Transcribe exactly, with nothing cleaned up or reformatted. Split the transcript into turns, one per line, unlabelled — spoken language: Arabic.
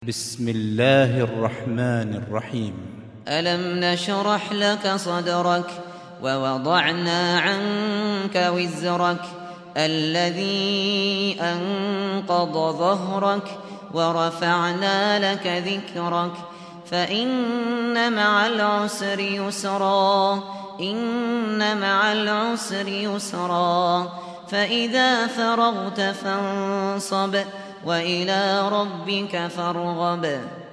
بسم الله الرحمن الرحيم.
ألم نشرح لك صدرك ووضعنا عنك وزرك الذي أنقض ظهرك ورفعنا لك ذكرك فإن مع العسر يسرا إن مع العسر يسرا فإذا فرغت فانصب وإلى ربك فارغب.